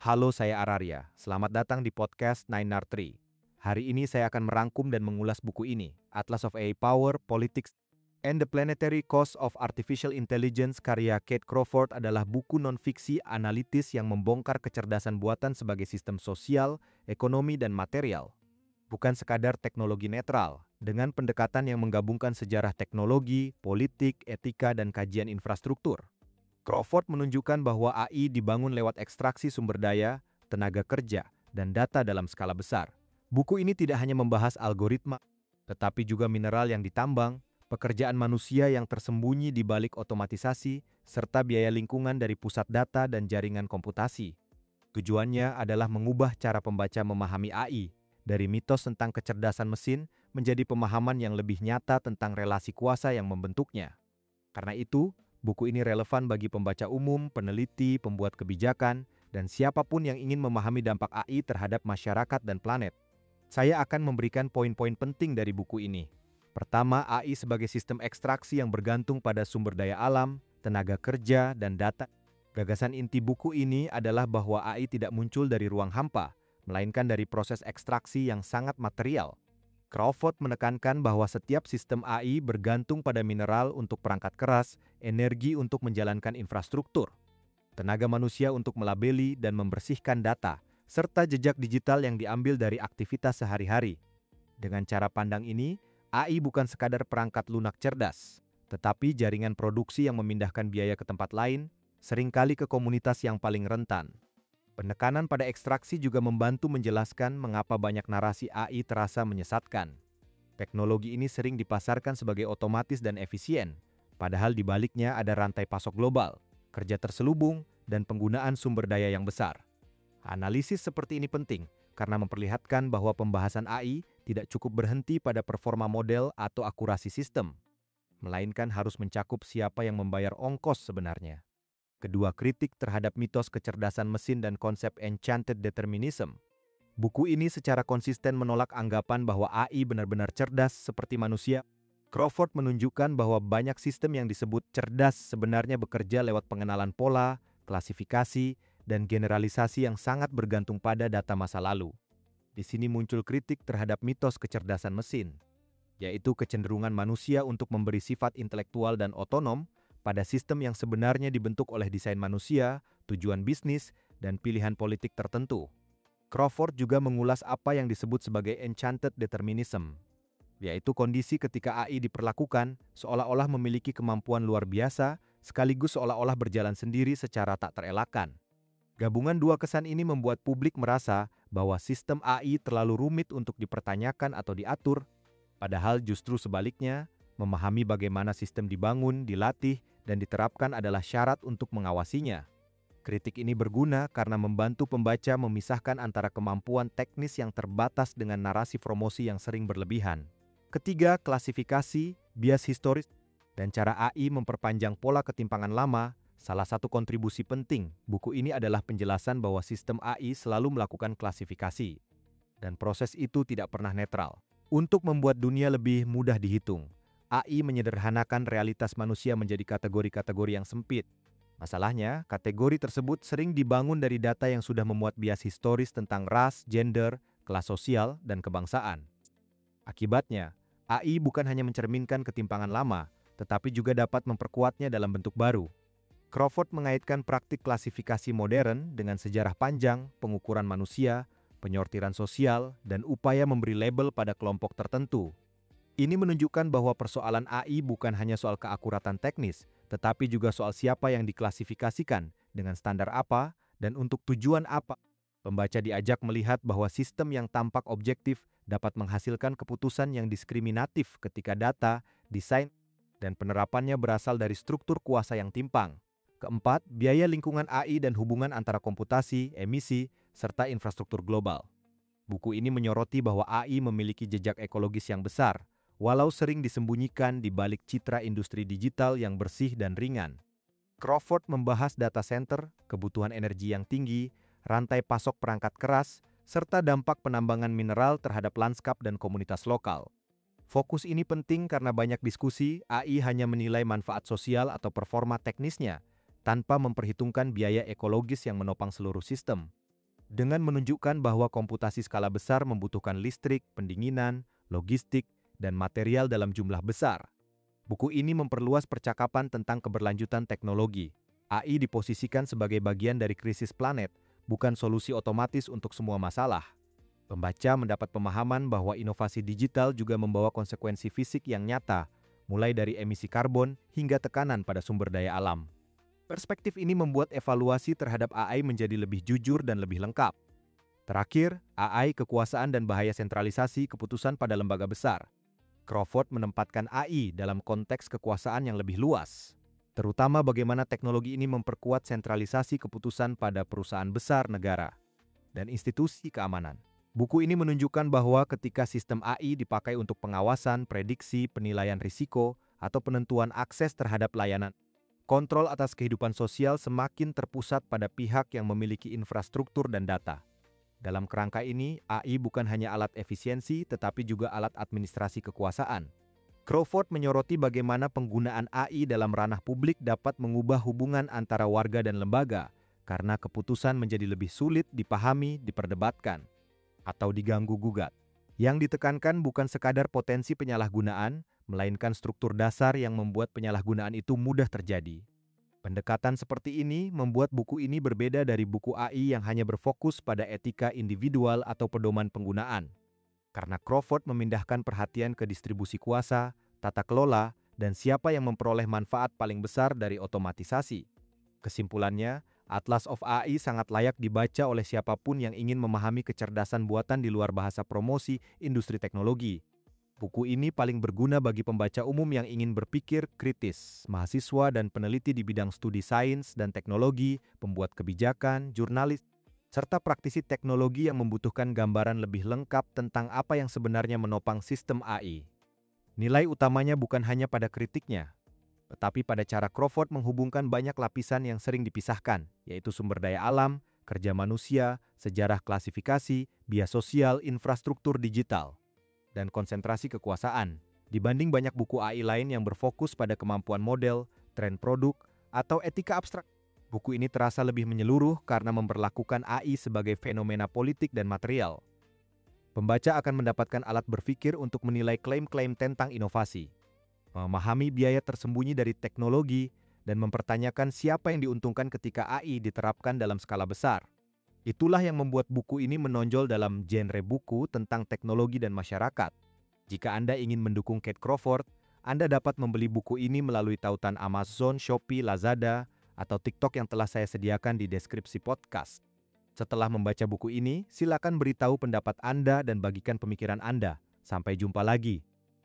Halo, saya Araria. Selamat datang di podcast Nine Tree. Hari ini saya akan merangkum dan mengulas buku ini, Atlas of AI Power, Politics, and the Planetary Cost of Artificial Intelligence karya Kate Crawford adalah buku non-fiksi analitis yang membongkar kecerdasan buatan sebagai sistem sosial, ekonomi, dan material. Bukan sekadar teknologi netral, dengan pendekatan yang menggabungkan sejarah teknologi, politik, etika, dan kajian infrastruktur. Crawford menunjukkan bahwa AI dibangun lewat ekstraksi sumber daya, tenaga kerja, dan data dalam skala besar. Buku ini tidak hanya membahas algoritma, tetapi juga mineral yang ditambang, pekerjaan manusia yang tersembunyi di balik otomatisasi, serta biaya lingkungan dari pusat data dan jaringan komputasi. Tujuannya adalah mengubah cara pembaca memahami AI, dari mitos tentang kecerdasan mesin menjadi pemahaman yang lebih nyata tentang relasi kuasa yang membentuknya. Karena itu, buku ini relevan bagi pembaca umum, peneliti, pembuat kebijakan, dan siapapun yang ingin memahami dampak AI terhadap masyarakat dan planet. Saya akan memberikan poin-poin penting dari buku ini. Pertama, AI sebagai sistem ekstraksi yang bergantung pada sumber daya alam, tenaga kerja, dan data. Gagasan inti buku ini adalah bahwa AI tidak muncul dari ruang hampa, melainkan dari proses ekstraksi yang sangat material. Crawford menekankan bahwa setiap sistem AI bergantung pada mineral untuk perangkat keras, energi untuk menjalankan infrastruktur, tenaga manusia untuk melabeli dan membersihkan data, serta jejak digital yang diambil dari aktivitas sehari-hari. Dengan cara pandang ini, AI bukan sekadar perangkat lunak cerdas, tetapi jaringan produksi yang memindahkan biaya ke tempat lain, seringkali ke komunitas yang paling rentan. Penekanan pada ekstraksi juga membantu menjelaskan mengapa banyak narasi AI terasa menyesatkan. Teknologi ini sering dipasarkan sebagai otomatis dan efisien, padahal di baliknya ada rantai pasok global, kerja terselubung, dan penggunaan sumber daya yang besar. Analisis seperti ini penting karena memperlihatkan bahwa pembahasan AI tidak cukup berhenti pada performa model atau akurasi sistem, melainkan harus mencakup siapa yang membayar ongkos sebenarnya. Kedua, kritik terhadap mitos kecerdasan mesin dan konsep enchanted determinism. Buku ini secara konsisten menolak anggapan bahwa AI benar-benar cerdas seperti manusia. Crawford menunjukkan bahwa banyak sistem yang disebut cerdas sebenarnya bekerja lewat pengenalan pola, klasifikasi, dan generalisasi yang sangat bergantung pada data masa lalu. Di sini muncul kritik terhadap mitos kecerdasan mesin, yaitu kecenderungan manusia untuk memberi sifat intelektual dan otonom pada sistem yang sebenarnya dibentuk oleh desain manusia, tujuan bisnis, dan pilihan politik tertentu. Crawford juga mengulas apa yang disebut sebagai enchanted determinism, yaitu kondisi ketika AI diperlakukan seolah-olah memiliki kemampuan luar biasa, sekaligus seolah-olah berjalan sendiri secara tak terelakkan. Gabungan dua kesan ini membuat publik merasa bahwa sistem AI terlalu rumit untuk dipertanyakan atau diatur, padahal justru sebaliknya, memahami bagaimana sistem dibangun, dilatih, dan diterapkan adalah syarat untuk mengawasinya. Kritik ini berguna karena membantu pembaca memisahkan antara kemampuan teknis yang terbatas dengan narasi promosi yang sering berlebihan. Ketiga, klasifikasi, bias historis, dan cara AI memperpanjang pola ketimpangan lama. Salah satu kontribusi penting buku ini adalah penjelasan bahwa sistem AI selalu melakukan klasifikasi, dan proses itu tidak pernah netral. Untuk membuat dunia lebih mudah dihitung, AI menyederhanakan realitas manusia menjadi kategori-kategori yang sempit. Masalahnya, kategori tersebut sering dibangun dari data yang sudah memuat bias historis tentang ras, gender, kelas sosial, dan kebangsaan. Akibatnya, AI bukan hanya mencerminkan ketimpangan lama, tetapi juga dapat memperkuatnya dalam bentuk baru. Crawford mengaitkan praktik klasifikasi modern dengan sejarah panjang, pengukuran manusia, penyortiran sosial, dan upaya memberi label pada kelompok tertentu. Ini menunjukkan bahwa persoalan AI bukan hanya soal keakuratan teknis, tetapi juga soal siapa yang diklasifikasikan, dengan standar apa, dan untuk tujuan apa. Pembaca diajak melihat bahwa sistem yang tampak objektif dapat menghasilkan keputusan yang diskriminatif ketika data, desain, dan penerapannya berasal dari struktur kuasa yang timpang. Keempat, biaya lingkungan AI dan hubungan antara komputasi, emisi, serta infrastruktur global. Buku ini menyoroti bahwa AI memiliki jejak ekologis yang besar, walau sering disembunyikan di balik citra industri digital yang bersih dan ringan. Crawford membahas data center, kebutuhan energi yang tinggi, rantai pasok perangkat keras, serta dampak penambangan mineral terhadap lanskap dan komunitas lokal. Fokus ini penting karena banyak diskusi AI hanya menilai manfaat sosial atau performa teknisnya, tanpa memperhitungkan biaya ekologis yang menopang seluruh sistem. dengan menunjukkan bahwa komputasi skala besar membutuhkan listrik, pendinginan, logistik, dan material dalam jumlah besar. Buku ini memperluas percakapan tentang keberlanjutan teknologi. AI diposisikan sebagai bagian dari krisis planet, bukan solusi otomatis untuk semua masalah. Pembaca mendapat pemahaman bahwa inovasi digital juga membawa konsekuensi fisik yang nyata, mulai dari emisi karbon hingga tekanan pada sumber daya alam. Perspektif ini membuat evaluasi terhadap AI menjadi lebih jujur dan lebih lengkap. Terakhir, AI, kekuasaan dan bahaya sentralisasi keputusan pada lembaga besar. Crawford menempatkan AI dalam konteks kekuasaan yang lebih luas, terutama bagaimana teknologi ini memperkuat sentralisasi keputusan pada perusahaan besar negara dan institusi keamanan. Buku ini menunjukkan bahwa ketika sistem AI dipakai untuk pengawasan, prediksi, penilaian risiko, atau penentuan akses terhadap layanan, kontrol atas kehidupan sosial semakin terpusat pada pihak yang memiliki infrastruktur dan data. Dalam kerangka ini, AI bukan hanya alat efisiensi, tetapi juga alat administrasi kekuasaan. Crawford menyoroti bagaimana penggunaan AI dalam ranah publik dapat mengubah hubungan antara warga dan lembaga, karena keputusan menjadi lebih sulit dipahami, diperdebatkan, atau diganggu-gugat. Yang ditekankan bukan sekadar potensi penyalahgunaan, melainkan struktur dasar yang membuat penyalahgunaan itu mudah terjadi. Pendekatan seperti ini membuat buku ini berbeda dari buku AI yang hanya berfokus pada etika individual atau pedoman penggunaan. Karena Crawford memindahkan perhatian ke distribusi kuasa, tata kelola, dan siapa yang memperoleh manfaat paling besar dari otomatisasi. Kesimpulannya, Atlas of AI sangat layak dibaca oleh siapapun yang ingin memahami kecerdasan buatan di luar bahasa promosi industri teknologi. Buku ini paling berguna bagi pembaca umum yang ingin berpikir kritis, mahasiswa dan peneliti di bidang studi sains dan teknologi, pembuat kebijakan, jurnalis, serta praktisi teknologi yang membutuhkan gambaran lebih lengkap tentang apa yang sebenarnya menopang sistem AI. Nilai utamanya bukan hanya pada kritiknya, tetapi pada cara Crawford menghubungkan banyak lapisan yang sering dipisahkan, yaitu sumber daya alam, kerja manusia, sejarah klasifikasi, bias sosial, infrastruktur digital, dan konsentrasi kekuasaan. Dibanding banyak buku AI lain yang berfokus pada kemampuan model, tren produk, atau etika abstrak, buku ini terasa lebih menyeluruh karena memperlakukan AI sebagai fenomena politik dan material. Pembaca akan mendapatkan alat berpikir untuk menilai klaim-klaim tentang inovasi, memahami biaya tersembunyi dari teknologi, dan mempertanyakan siapa yang diuntungkan ketika AI diterapkan dalam skala besar. Itulah yang membuat buku ini menonjol dalam genre buku tentang teknologi dan masyarakat. Jika Anda ingin mendukung Kate Crawford, Anda dapat membeli buku ini melalui tautan Amazon, Shopee, Lazada, atau TikTok yang telah saya sediakan di deskripsi podcast. Setelah membaca buku ini, silakan beritahu pendapat Anda dan bagikan pemikiran Anda. Sampai jumpa lagi.